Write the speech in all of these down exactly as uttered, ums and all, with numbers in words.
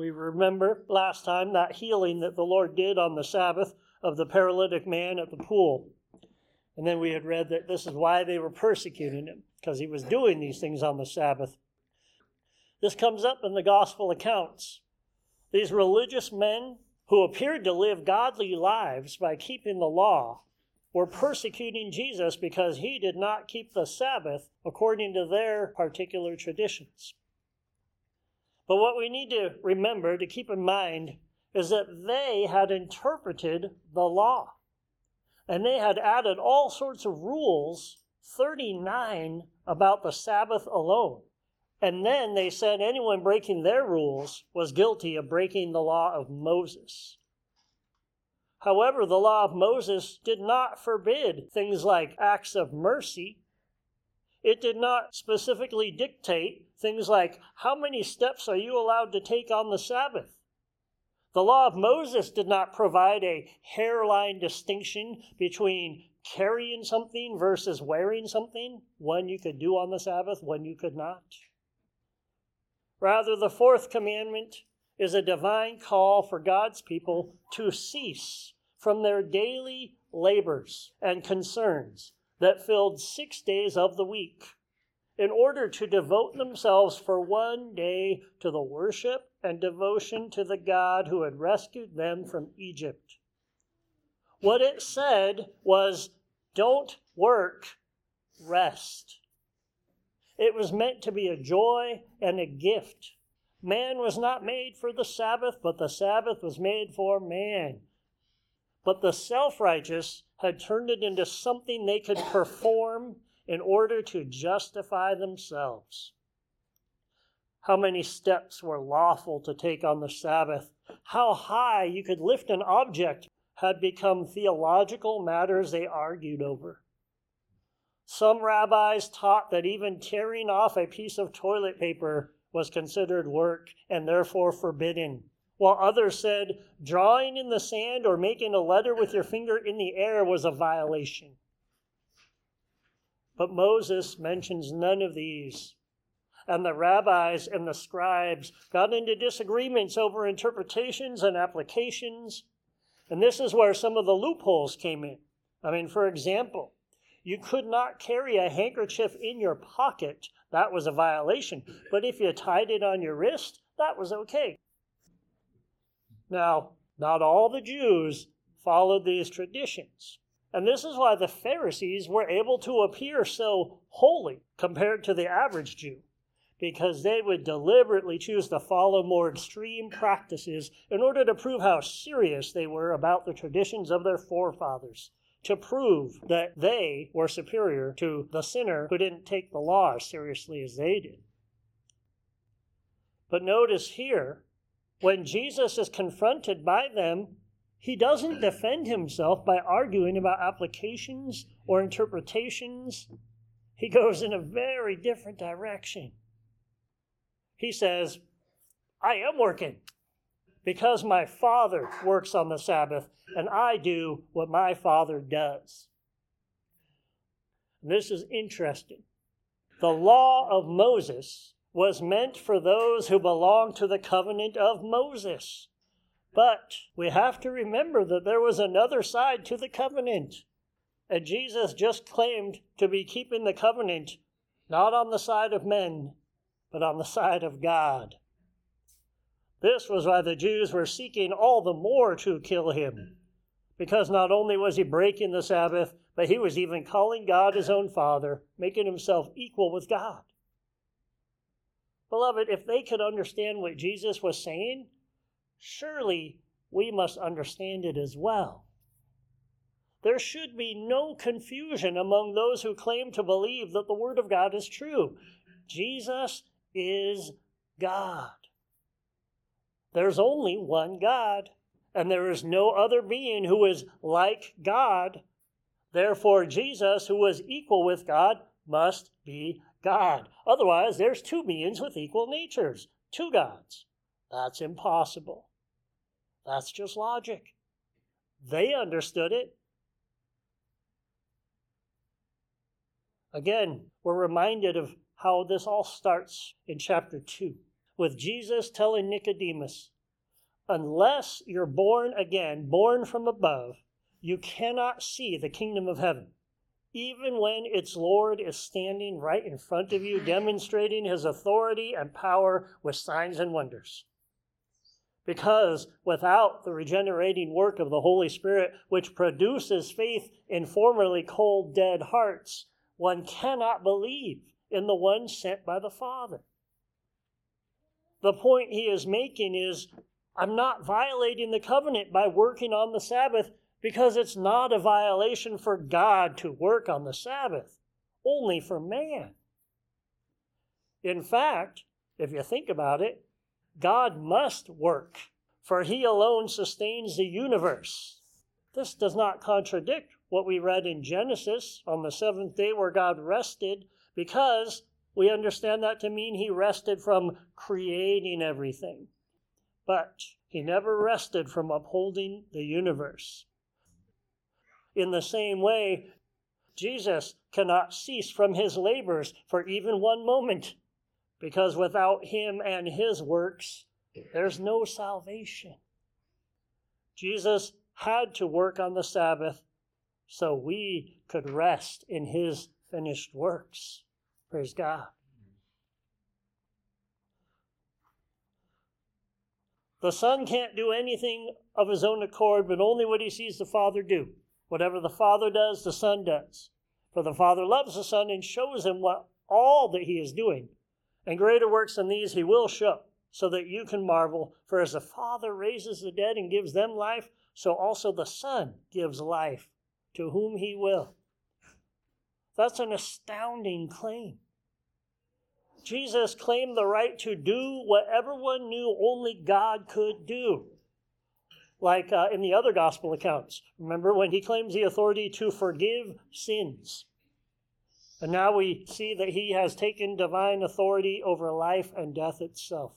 We remember last time that healing that the Lord did on the Sabbath of the paralytic man at the pool. And then we had read that this is why they were persecuting him, because he was doing these things on the Sabbath. This comes up in the gospel accounts. These religious men who appeared to live godly lives by keeping the law were persecuting Jesus because he did not keep the Sabbath according to their particular traditions. But what we need to remember, to keep in mind, is that they had interpreted the law. And they had added all sorts of rules, thirty-nine, about the Sabbath alone. And then they said anyone breaking their rules was guilty of breaking the law of Moses. However, the law of Moses did not forbid things like acts of mercy. It did not specifically dictate things like how many steps are you allowed to take on the Sabbath. The law of Moses did not provide a hairline distinction between carrying something versus wearing something, one you could do on the Sabbath, one you could not. Rather, the fourth commandment is a divine call for God's people to cease from their daily labors and concerns that filled six days of the week in order to devote themselves for one day to the worship and devotion to the God who had rescued them from Egypt. What it said was, don't work, rest. It was meant to be a joy and a gift. Man was not made for the Sabbath, but the Sabbath was made for man. But the self-righteous had turned it into something they could perform in order to justify themselves. How many steps were lawful to take on the Sabbath? How high you could lift an object had become theological matters they argued over. Some rabbis taught that even tearing off a piece of toilet paper was considered work and therefore forbidden, while others said drawing in the sand or making a letter with your finger in the air was a violation. But Moses mentions none of these. And the rabbis and the scribes got into disagreements over interpretations and applications. And this is where some of the loopholes came in. I mean, for example, you could not carry a handkerchief in your pocket. That was a violation. But if you tied it on your wrist, that was okay. Now, not all the Jews followed these traditions. And this is why the Pharisees were able to appear so holy compared to the average Jew, because they would deliberately choose to follow more extreme practices in order to prove how serious they were about the traditions of their forefathers, to prove that they were superior to the sinner who didn't take the law as seriously as they did. But notice here, when Jesus is confronted by them, he doesn't defend himself by arguing about applications or interpretations. He goes in a very different direction. He says, I am working because my Father works on the Sabbath, and I do what my Father does. This is interesting. The law of Moses was meant for those who belong to the covenant of Moses. But we have to remember that there was another side to the covenant. And Jesus just claimed to be keeping the covenant not on the side of men, but on the side of God. This was why the Jews were seeking all the more to kill him, because not only was he breaking the Sabbath, but he was even calling God his own Father, making himself equal with God. Beloved, if they could understand what Jesus was saying, surely we must understand it as well. There should be no confusion among those who claim to believe that the Word of God is true. Jesus is God. There's only one God, and there is no other being who is like God. Therefore, Jesus, who is equal with God, must be God. Otherwise, there's two beings with equal natures, two gods. That's impossible. That's just logic. They understood it. Again, we're reminded of how this all starts in chapter two. with Jesus telling Nicodemus, unless you're born again, born from above, you cannot see the kingdom of heaven. Even when its Lord is standing right in front of you, demonstrating his authority and power with signs and wonders. Because without the regenerating work of the Holy Spirit, which produces faith in formerly cold, dead hearts, one cannot believe in the one sent by the Father. The point he is making is, I'm not violating the covenant by working on the Sabbath, because it's not a violation for God to work on the Sabbath, only for man. In fact, if you think about it, God must work, for he alone sustains the universe. This does not contradict what we read in Genesis on the seventh day where God rested, because we understand that to mean he rested from creating everything. But he never rested from upholding the universe. In the same way, Jesus cannot cease from his labors for even one moment, because without him and his works, there's no salvation. Jesus had to work on the Sabbath so we could rest in his finished works. Praise God. The Son can't do anything of his own accord, but only what he sees the Father do. Whatever the Father does, the Son does. For the Father loves the Son and shows him what all that he is doing. And greater works than these he will show, so that you can marvel. For as the Father raises the dead and gives them life, so also the Son gives life to whom he will. That's an astounding claim. Jesus claimed the right to do what everyone knew only God could do. Like uh, in the other gospel accounts. Remember when he claims the authority to forgive sins. And now we see that he has taken divine authority over life and death itself.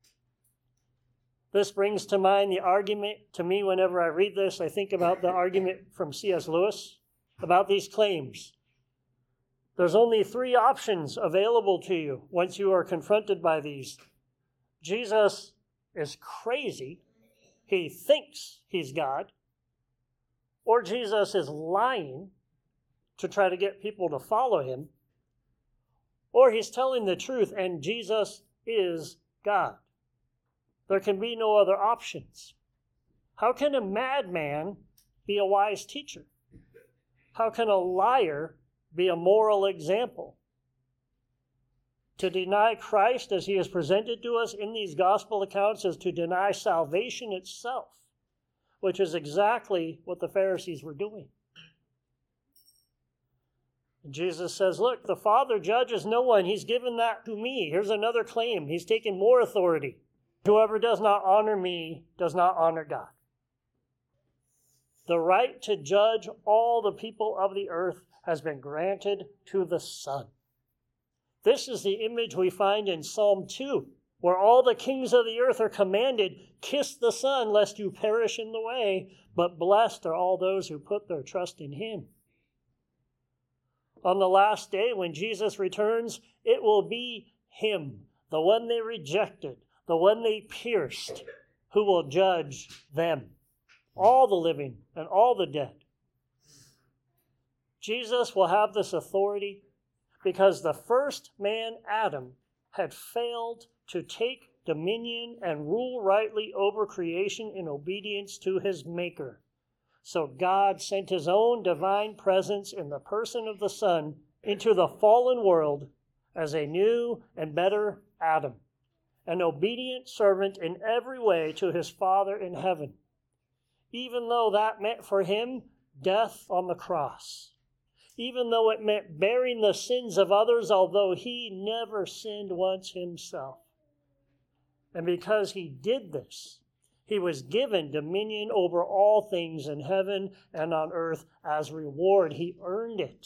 This brings to mind the argument, to me whenever I read this, I think about the argument from C S Lewis about these claims. There's only three options available to you once you are confronted by these. Jesus is crazy. He thinks he's God, or Jesus is lying to try to get people to follow him, or he's telling the truth and Jesus is God. There can be no other options. How can a madman be a wise teacher? How can a liar be a moral example? To deny Christ as he is presented to us in these gospel accounts is to deny salvation itself, which is exactly what the Pharisees were doing. And Jesus says, look, the Father judges no one. He's given that to me. Here's another claim. He's taken more authority. Whoever does not honor me does not honor God. The right to judge all the people of the earth has been granted to the Son. This is the image we find in Psalm two, where all the kings of the earth are commanded, kiss the Son, lest you perish in the way, but blessed are all those who put their trust in him. On the last day, when Jesus returns, it will be him, the one they rejected, the one they pierced, who will judge them, all the living and all the dead. Jesus will have this authority because the first man, Adam, had failed to take dominion and rule rightly over creation in obedience to his Maker. So God sent his own divine presence in the person of the Son into the fallen world as a new and better Adam, an obedient servant in every way to his Father in heaven, even though that meant for him death on the cross. Even though it meant bearing the sins of others, although he never sinned once himself. And because he did this, he was given dominion over all things in heaven and on earth as reward. He earned it.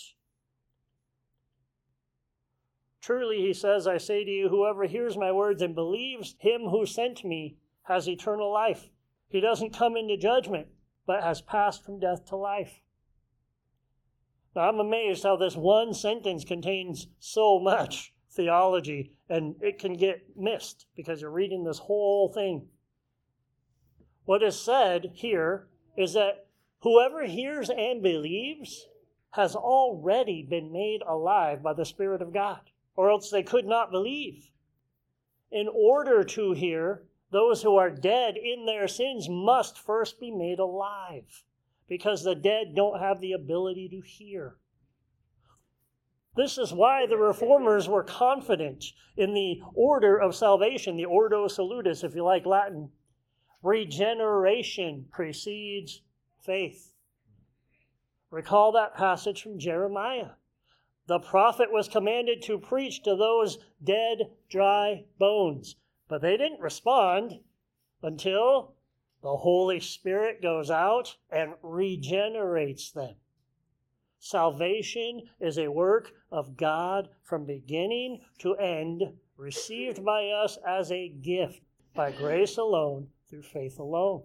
Truly, he says, I say to you, whoever hears my words and believes him who sent me has eternal life. He doesn't come into judgment, but has passed from death to life. Now, I'm amazed how this one sentence contains so much. theology, and it can get missed because you're reading this whole thing. What is said here is that whoever hears and believes has already been made alive by the Spirit of God, or else they could not believe. In order to hear, those who are dead in their sins must first be made alive, because the dead don't have the ability to hear. This is why the Reformers were confident in the order of salvation, the Ordo Salutis, if you like Latin. Regeneration precedes faith. Recall that passage from Jeremiah. The prophet was commanded to preach to those dead, dry bones, but they didn't respond until the Holy Spirit goes out and regenerates them. Salvation is a work of God from beginning to end, received by us as a gift, by grace alone, through faith alone.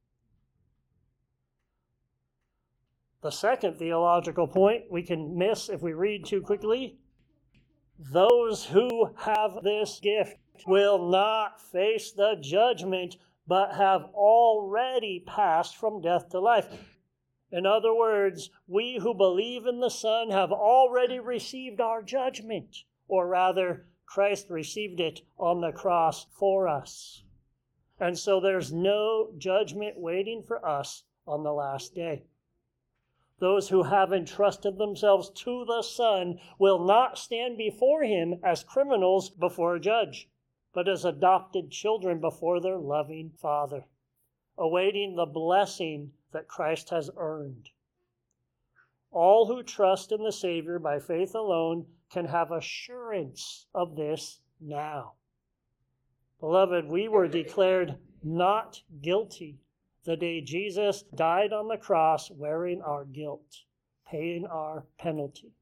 The second theological point we can miss if we read too quickly: those who have this gift will not face the judgment, but have already passed from death to life. In other words, we who believe in the Son have already received our judgment, or rather, Christ received it on the cross for us. And so there's no judgment waiting for us on the last day. Those who have entrusted themselves to the Son will not stand before him as criminals before a judge, but as adopted children before their loving Father, awaiting the blessing that Christ has earned. All who trust in the Savior by faith alone can have assurance of this now. Beloved, we were declared not guilty the day Jesus died on the cross wearing our guilt, paying our penalty.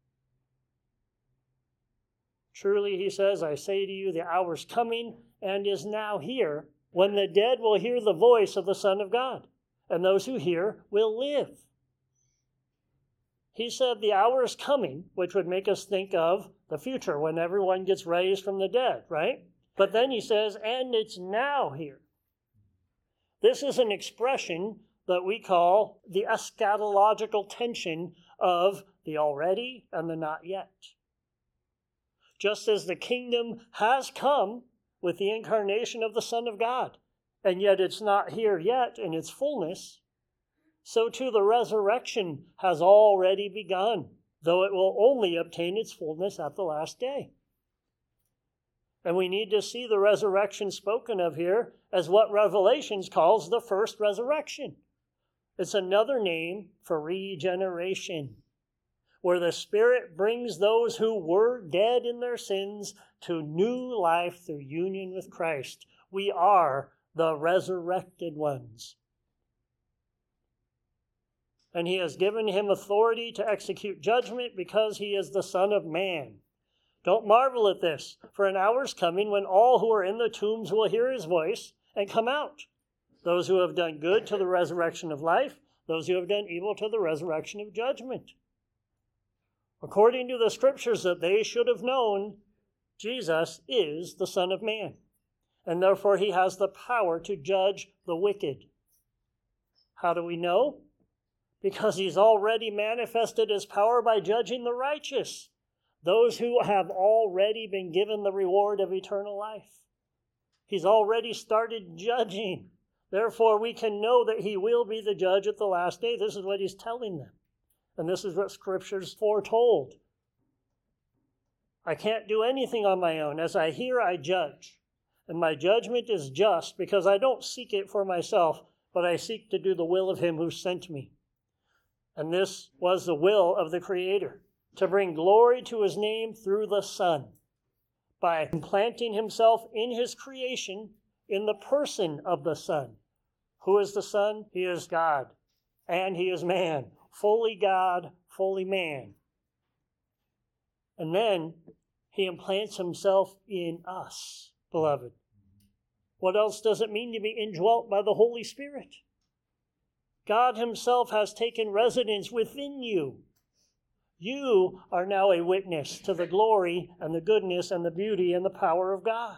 Truly, he says, I say to you, the hour's coming and is now here when the dead will hear the voice of the Son of God, and those who hear will live. He said the hour is coming, which would make us think of the future when everyone gets raised from the dead, right? But then he says, and it's now here. This is an expression that we call the eschatological tension of the already and the not yet. Just as the kingdom has come with the incarnation of the Son of God, and yet it's not here yet in its fullness, so too the resurrection has already begun, though it will only obtain its fullness at the last day. And we need to see the resurrection spoken of here as what Revelations calls the first resurrection. It's another name for regeneration, where the Spirit brings those who were dead in their sins to new life through union with Christ. We are the resurrected ones. And he has given him authority to execute judgment because he is the Son of Man. Don't marvel at this, for an hour's coming when all who are in the tombs will hear his voice and come out. Those who have done good to the resurrection of life, those who have done evil to the resurrection of judgment. According to the scriptures that they should have known, Jesus is the Son of Man, and therefore he has the power to judge the wicked. How do we know? Because he's already manifested his power by judging the righteous, those who have already been given the reward of eternal life. He's already started judging. Therefore, we can know that he will be the judge at the last day. This is what he's telling them. And this is what Scripture's foretold. I can't do anything on my own. As I hear, I judge. And my judgment is just because I don't seek it for myself, but I seek to do the will of him who sent me. And this was the will of the Creator, to bring glory to his name through the Son, by implanting himself in his creation in the person of the Son. Who is the Son? He is God, and he is man, fully God, fully man. And then he implants himself in us, beloved. What else does it mean to be indwelt by the Holy Spirit? God himself has taken residence within you. You are now a witness to the glory and the goodness and the beauty and the power of God.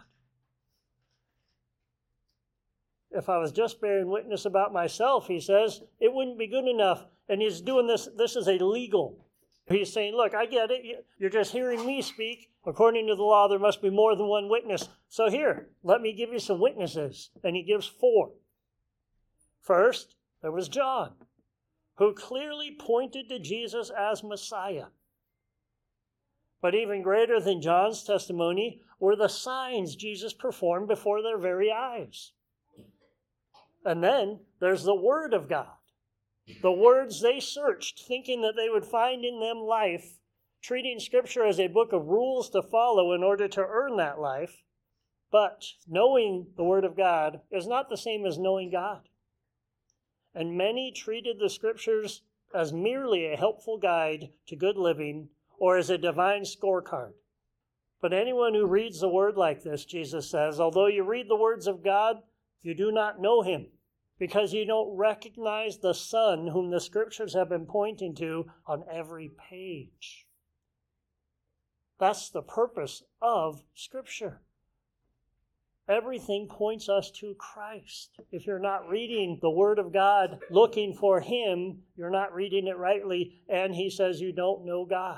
If I was just bearing witness about myself, he says, it wouldn't be good enough. And he's doing this, this is illegal. He's saying, look, I get it. You're just hearing me speak. According to the law, there must be more than one witness. So here, let me give you some witnesses. And he gives four. First, there was John, who clearly pointed to Jesus as Messiah. But even greater than John's testimony were the signs Jesus performed before their very eyes. And then there's the Word of God. The words they searched, thinking that they would find in them life, treating Scripture as a book of rules to follow in order to earn that life. But knowing the Word of God is not the same as knowing God. And many treated the Scriptures as merely a helpful guide to good living or as a divine scorecard. But anyone who reads the Word like this, Jesus says, although you read the words of God, you do not know him, because you don't recognize the Son whom the Scriptures have been pointing to on every page. That's the purpose of Scripture. Everything points us to Christ. If you're not reading the Word of God looking for him, you're not reading it rightly, and he says you don't know God.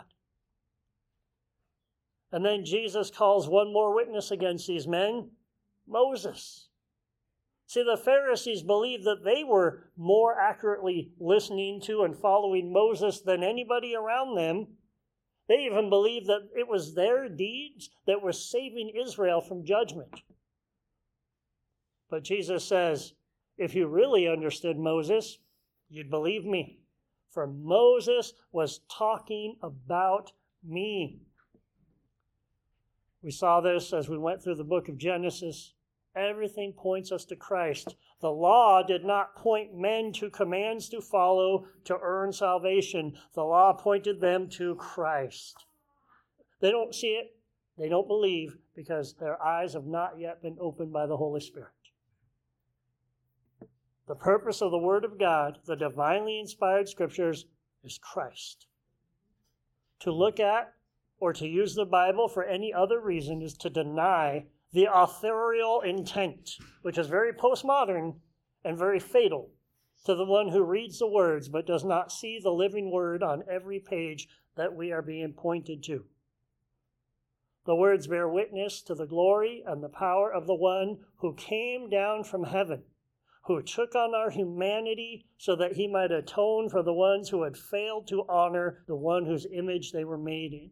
And then Jesus calls one more witness against these men, Moses. See, the Pharisees believed that they were more accurately listening to and following Moses than anybody around them. They even believed that it was their deeds that were saving Israel from judgment. But Jesus says, if you really understood Moses, you'd believe me. For Moses was talking about me. We saw this as we went through the book of Genesis. Everything points us to Christ. The law did not point men to commands to follow to earn salvation. The law pointed them to Christ. They don't see it. They don't believe because their eyes have not yet been opened by the Holy Spirit. The purpose of the Word of God, the divinely inspired Scriptures, is Christ. To look at or to use the Bible for any other reason is to deny the authorial intent, which is very postmodern and very fatal to the one who reads the words but does not see the living Word on every page that we are being pointed to. The words bear witness to the glory and the power of the one who came down from heaven, who took on our humanity so that he might atone for the ones who had failed to honor the one whose image they were made in.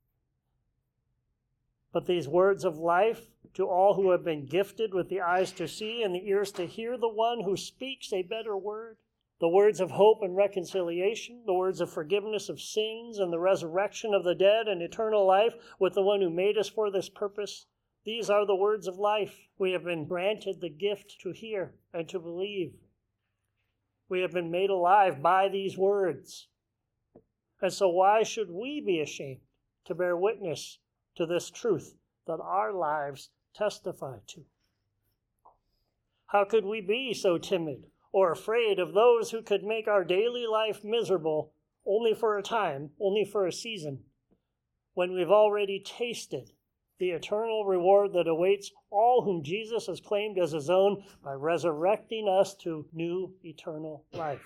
But these words of life to all who have been gifted with the eyes to see and the ears to hear the one who speaks a better word, the words of hope and reconciliation, the words of forgiveness of sins and the resurrection of the dead and eternal life with the one who made us for this purpose. These are the words of life. We have been granted the gift to hear and to believe. We have been made alive by these words. And so why should we be ashamed to bear witness to this truth that our lives testify to? How could we be so timid or afraid of those who could make our daily life miserable only for a time, only for a season, when we've already tasted the eternal reward that awaits all whom Jesus has claimed as his own by resurrecting us to new eternal life?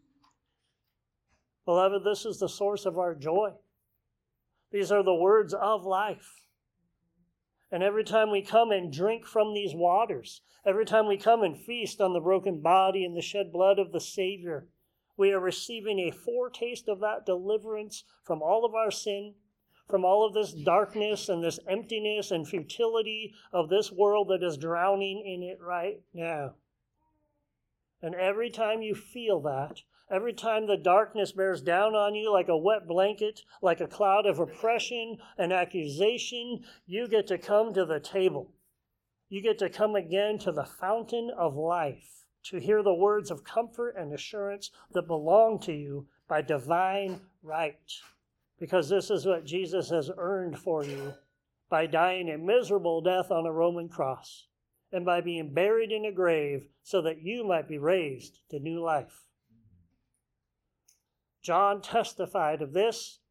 Beloved, this is the source of our joy. These are the words of life. And every time we come and drink from these waters, every time we come and feast on the broken body and the shed blood of the Savior, we are receiving a foretaste of that deliverance from all of our sin, from all of this darkness and this emptiness and futility of this world that is drowning in it right now. And every time you feel that, every time the darkness bears down on you like a wet blanket, like a cloud of oppression and accusation, you get to come to the table. You get to come again to the fountain of life, to hear the words of comfort and assurance that belong to you by divine right. Because this is what Jesus has earned for you by dying a miserable death on a Roman cross and by being buried in a grave so that you might be raised to new life. John testified of this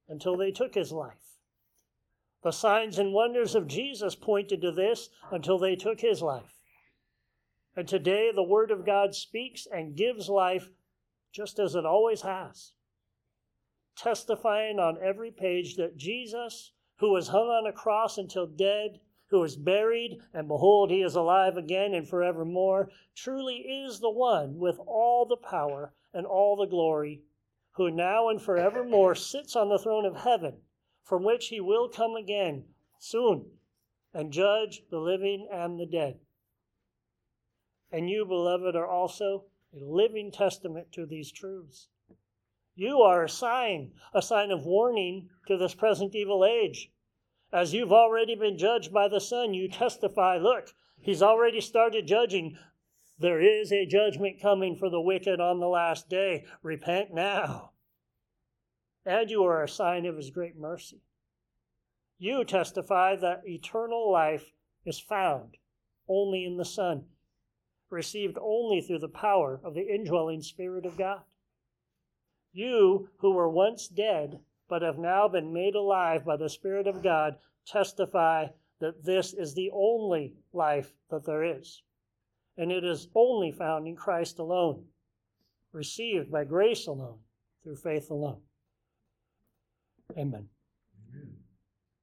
until they took his life. The signs and wonders of Jesus pointed to this until they took his life. And today the Word of God speaks and gives life just as it always has, testifying on every page that Jesus, who was hung on a cross until dead, who was buried, and behold, he is alive again and forevermore, truly is the one with all the power and all the glory, who now and forevermore sits on the throne of heaven, from which he will come again soon and judge the living and the dead. And you, beloved, are also a living testament to these truths. You are a sign, a sign of warning to this present evil age. As you've already been judged by the Son, you testify, look, he's already started judging. There is a judgment coming for the wicked on the last day. Repent now. And you are a sign of his great mercy. You testify that eternal life is found only in the Son, received only through the power of the indwelling Spirit of God. You, who were once dead, but have now been made alive by the Spirit of God, testify that this is the only life that there is. And it is only found in Christ alone, received by grace alone, through faith alone. Amen.